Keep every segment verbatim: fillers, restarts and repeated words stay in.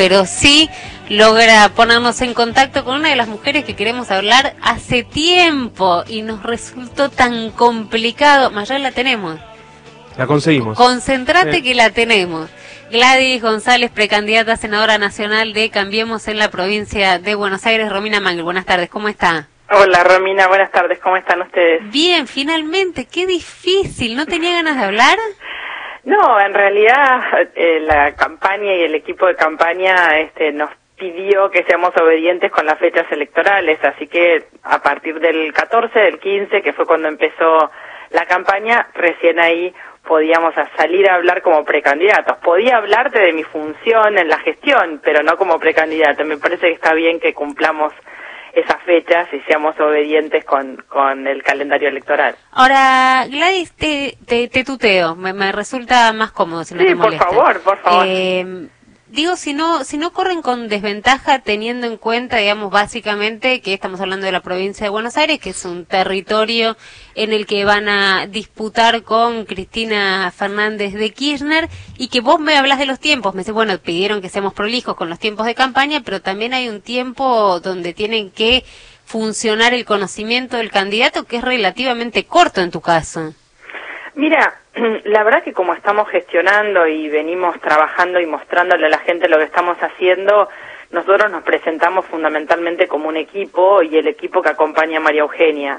pero sí logra ponernos en contacto con una de las mujeres que queremos hablar hace tiempo y nos resultó tan complicado. Mayra, la tenemos. La conseguimos. Concentrate eh. que la tenemos. Gladys González, precandidata a senadora nacional de Cambiemos en la provincia de Buenos Aires. Romina Mangel, buenas tardes, ¿cómo está? Hola Romina, buenas tardes, ¿cómo están ustedes? Bien, finalmente, qué difícil, ¿no tenía ganas de hablar? No, en realidad eh, la campaña y el equipo de campaña este, nos pidió que seamos obedientes con las fechas electorales, así que a partir del catorce, del quince, que fue cuando empezó la campaña, recién ahí podíamos salir a hablar como precandidatos. Podía hablarte de mi función en la gestión, pero no como precandidato. Me parece que está bien que cumplamos esas fechas y seamos obedientes con, con el calendario electoral. Ahora, Gladys, te, te, te tuteo, me, me resulta más cómodo si no sí, te molesta. por favor, por favor. Eh, digo, si no, si no corren con desventaja teniendo en cuenta, digamos, básicamente que estamos hablando de la provincia de Buenos Aires, que es un territorio en el que van a disputar con Cristina Fernández de Kirchner, y que vos me hablas de los tiempos, me dices, bueno, pidieron que seamos prolijos con los tiempos de campaña, pero también hay un tiempo donde tienen que funcionar el conocimiento del candidato, que es relativamente corto en tu caso. Mira, la verdad que como estamos gestionando y venimos trabajando y mostrándole a la gente lo que estamos haciendo, nosotros nos presentamos fundamentalmente como un equipo y el equipo que acompaña a María Eugenia.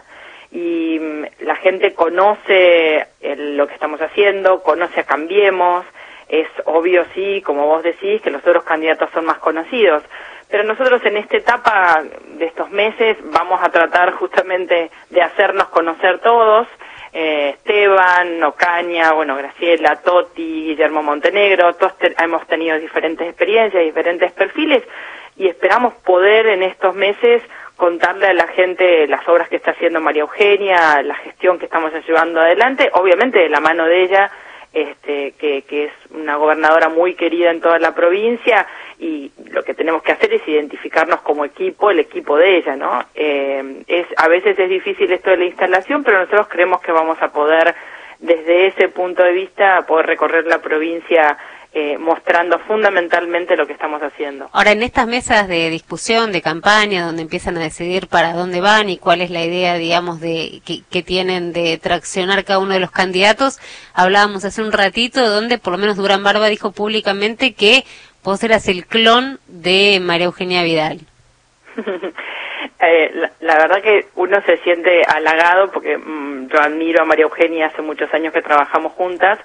Y la gente conoce el, lo que estamos haciendo, conoce a Cambiemos, es obvio, sí, como vos decís, que los otros candidatos son más conocidos. Pero nosotros en esta etapa de estos meses vamos a tratar justamente de hacernos conocer todos. Eh, Esteban, Ocaña, bueno, Graciela, Toti, Guillermo Montenegro, todos te hemos tenido diferentes experiencias, diferentes perfiles, y esperamos poder en estos meses contarle a la gente las obras que está haciendo María Eugenia, la gestión que estamos llevando adelante, obviamente de la mano de ella, este, que, que es una gobernadora muy querida en toda la provincia, y lo que tenemos que hacer es identificarnos como equipo, el equipo de ella, ¿no? Eh, es a veces es difícil esto de la instalación, pero nosotros creemos que vamos a poder, desde ese punto de vista, poder recorrer la provincia eh, mostrando fundamentalmente lo que estamos haciendo. Ahora, en estas mesas de discusión, de campaña, donde empiezan a decidir para dónde van y cuál es la idea, digamos, de que, que tienen de traccionar cada uno de los candidatos, hablábamos hace un ratito donde por lo menos Durán Barba dijo públicamente que vos eras el clon de María Eugenia Vidal. eh, la, la verdad que uno se siente halagado porque mmm, yo admiro a María Eugenia, hace muchos años que trabajamos juntas.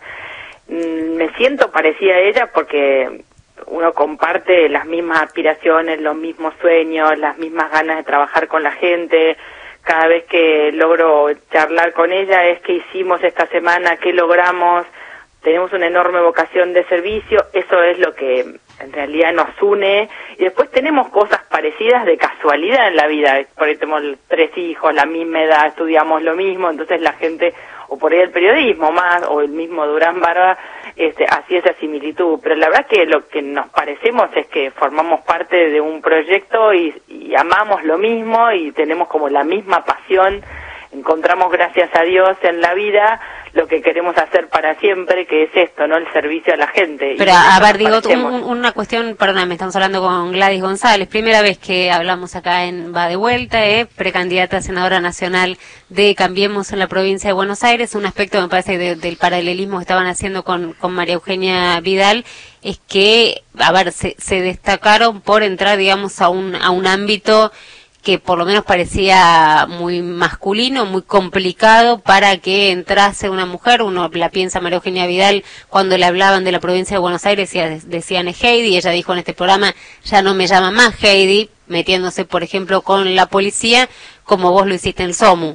Mm, me siento parecida a ella porque uno comparte las mismas aspiraciones, los mismos sueños, las mismas ganas de trabajar con la gente. Cada vez que logro charlar con ella es qué hicimos esta semana, qué logramos. Tenemos una enorme vocación de servicio, eso es lo que en realidad nos une, y después tenemos cosas parecidas de casualidad en la vida, por ahí tenemos tres hijos, la misma edad, estudiamos lo mismo, entonces la gente, o por ahí el periodismo más, o el mismo Durán Barba, este, hacía esa similitud, pero la verdad que lo que nos parecemos es que formamos parte de un proyecto y, y amamos lo mismo y tenemos como la misma pasión. Encontramos, gracias a Dios, en la vida lo que queremos hacer para siempre, que es esto, ¿no? El servicio a la gente. Pero, a ver, digo, un, una cuestión, perdóname, estamos hablando con Gladys González, primera vez que hablamos acá en Va de Vuelta, eh, precandidata a senadora nacional de Cambiemos en la provincia de Buenos Aires. Un aspecto, me parece, de, del paralelismo que estaban haciendo con, con María Eugenia Vidal, es que, a ver, se, se destacaron por entrar, digamos, a un, a un ámbito que por lo menos parecía muy masculino, muy complicado para que entrase una mujer. Uno la piensa María Eugenia Vidal cuando le hablaban de la provincia de Buenos Aires, decían es Heidi, ella dijo en este programa, ya no me llama más Heidi, metiéndose por ejemplo con la policía, como vos lo hiciste en SOMU.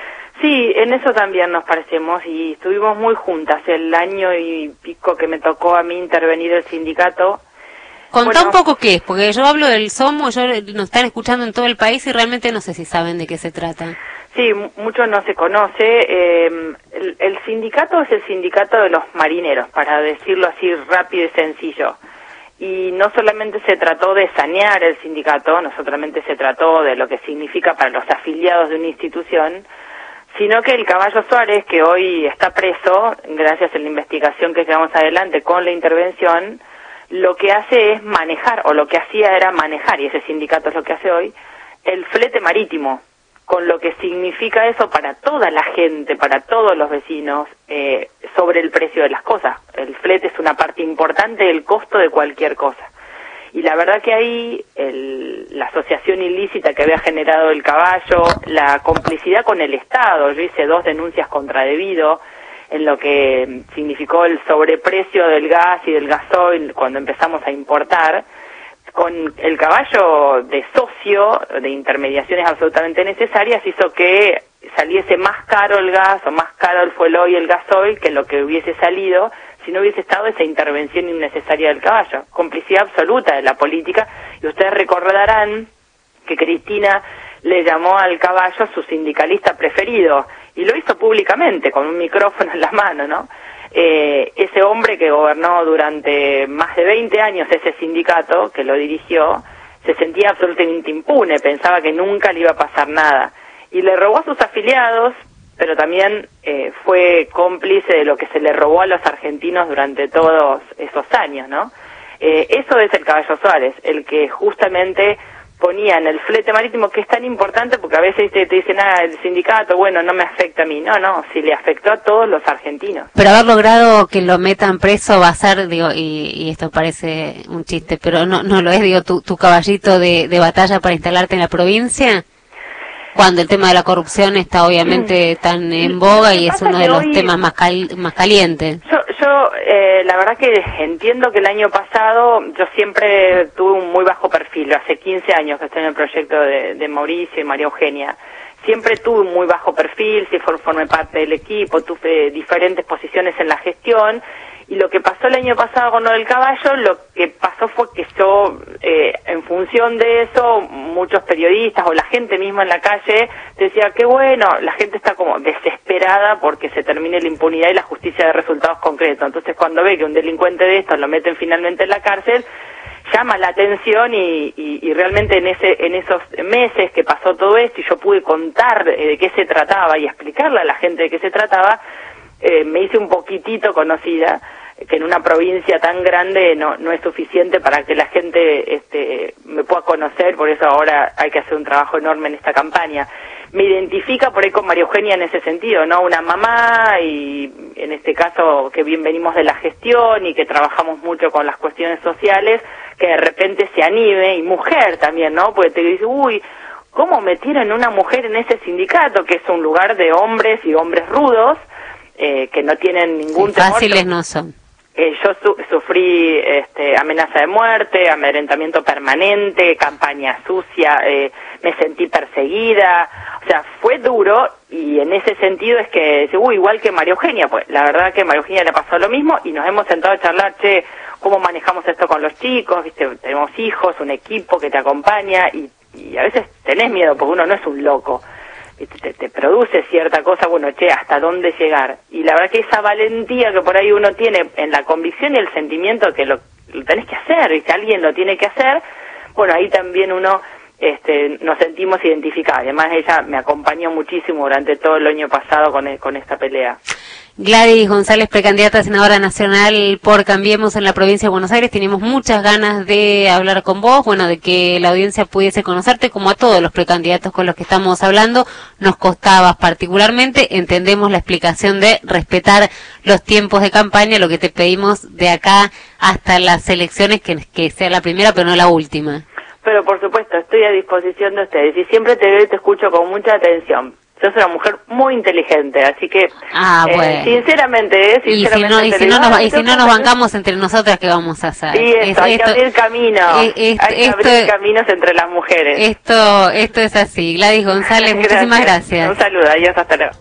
Sí, en eso también nos parecemos y estuvimos muy juntas el año y pico que me tocó a mí intervenir el sindicato. Contá bueno, un poco qué es, porque yo hablo del SOMU, yo, nos están escuchando en todo el país y realmente no sé si saben de qué se trata. Sí, mucho no se conoce. Eh, el, el sindicato es el sindicato de los marineros, para decirlo así rápido y sencillo. Y no solamente se trató de sanear el sindicato, no solamente se trató de lo que significa para los afiliados de una institución, sino que el Caballo Suárez, que hoy está preso, gracias a la investigación que llevamos adelante con la intervención, lo que hace es manejar, o lo que hacía era manejar, y ese sindicato es lo que hace hoy, el flete marítimo, con lo que significa eso para toda la gente, para todos los vecinos, eh, sobre el precio de las cosas. El flete es una parte importante del costo de cualquier cosa. Y la verdad que ahí el, la asociación ilícita que había generado el caballo, la complicidad con el Estado, yo hice dos denuncias contra debido, en lo que significó el sobreprecio del gas y del gasoil cuando empezamos a importar, con el caballo de socio, de intermediaciones absolutamente necesarias, hizo que saliese más caro el gas o más caro el fuel oil y el gasoil que lo que hubiese salido si no hubiese estado esa intervención innecesaria del caballo. Complicidad absoluta de la política, y ustedes recordarán que Cristina le llamó al caballo su sindicalista preferido, y lo hizo públicamente, con un micrófono en la mano, ¿no? Eh, ese hombre que gobernó durante más de veinte años ese sindicato, que lo dirigió, se sentía absolutamente impune, pensaba que nunca le iba a pasar nada, y le robó a sus afiliados, pero también eh, fue cómplice de lo que se le robó a los argentinos durante todos esos años, ¿no? Eh, eso es el Caballo Suárez, el que justamente ponía en el flete marítimo, que es tan importante porque a veces te, te dicen, ah, el sindicato, bueno, no me afecta a mí. No, no, si le afectó a todos los argentinos. Pero haber logrado que lo metan preso va a ser, digo, y, y esto parece un chiste, pero no no lo es, digo, tu, tu caballito de, de batalla para instalarte en la provincia, cuando el tema de la corrupción está obviamente tan en boga y es uno de los temas más cal, más calientes. Yo, yo eh, la verdad que entiendo que el año pasado yo siempre tuve un muy bajo perfil, hace quince años que estoy en el proyecto de, de Mauricio y María Eugenia. Siempre tuve un muy bajo perfil, si formé parte del equipo, tuve diferentes posiciones en la gestión, y lo que pasó el año pasado con lo del caballo, lo que pasó fue que yo, eh, en función de eso, muchos periodistas o la gente misma en la calle decía que bueno, la gente está como desesperada porque se termine la impunidad y la justicia de resultados concretos. Entonces cuando ve que un delincuente de estos lo meten finalmente en la cárcel, llama la atención y, y, y realmente en ese en esos meses que pasó todo esto y yo pude contar eh, de qué se trataba y explicarle a la gente de qué se trataba, eh, me hice un poquitito conocida, que en una provincia tan grande no no es suficiente para que la gente este me pueda conocer, por eso ahora hay que hacer un trabajo enorme en esta campaña. Me identifica por ahí con María Eugenia en ese sentido, ¿no? Una mamá, y en este caso que bien venimos de la gestión y que trabajamos mucho con las cuestiones sociales, que de repente se anime, y mujer también, ¿no? Porque te dice, uy, ¿cómo metieron una mujer en ese sindicato? Que es un lugar de hombres y hombres rudos, eh, que no tienen ningún sí, temor. Fáciles no son. Eh, yo su sufrí este, amenaza de muerte, amedrentamiento permanente, campaña sucia, eh, me sentí perseguida, o sea, fue duro, y en ese sentido es que, uy, igual que María Eugenia, pues la verdad que a María Eugenia le pasó lo mismo, y nos hemos sentado a charlar, che, ¿cómo manejamos esto con los chicos? Viste, tenemos hijos, un equipo que te acompaña, y, y a veces tenés miedo porque uno no es un loco. Te, te produce cierta cosa, bueno, che, ¿hasta dónde llegar? Y la verdad que esa valentía que por ahí uno tiene en la convicción y el sentimiento que lo, lo tenés que hacer, y que alguien lo tiene que hacer, bueno, ahí también uno este, nos sentimos identificados. Además, ella me acompañó muchísimo durante todo el año pasado con, con esta pelea. Gladys González, precandidata a senadora nacional por Cambiemos en la provincia de Buenos Aires. Tenemos muchas ganas de hablar con vos, bueno, de que la audiencia pudiese conocerte, como a todos los precandidatos con los que estamos hablando. Nos costaba particularmente, entendemos la explicación de respetar los tiempos de campaña, lo que te pedimos de acá hasta las elecciones, que, que sea la primera pero no la última. Pero por supuesto, estoy a disposición de ustedes, y siempre te veo y te escucho con mucha atención. Sos una mujer muy inteligente, así que ah, bueno. eh, sinceramente, eh, sinceramente y si no, y si no nos, y si no nos bancamos entre nosotras, ¿qué vamos a hacer? Sí, esto, es, hay esto, que abrir caminos, es, es, hay que esto, abrir caminos entre las mujeres. Esto, esto es así. Gladys González, muchísimas gracias. Un saludo, adiós, hasta luego.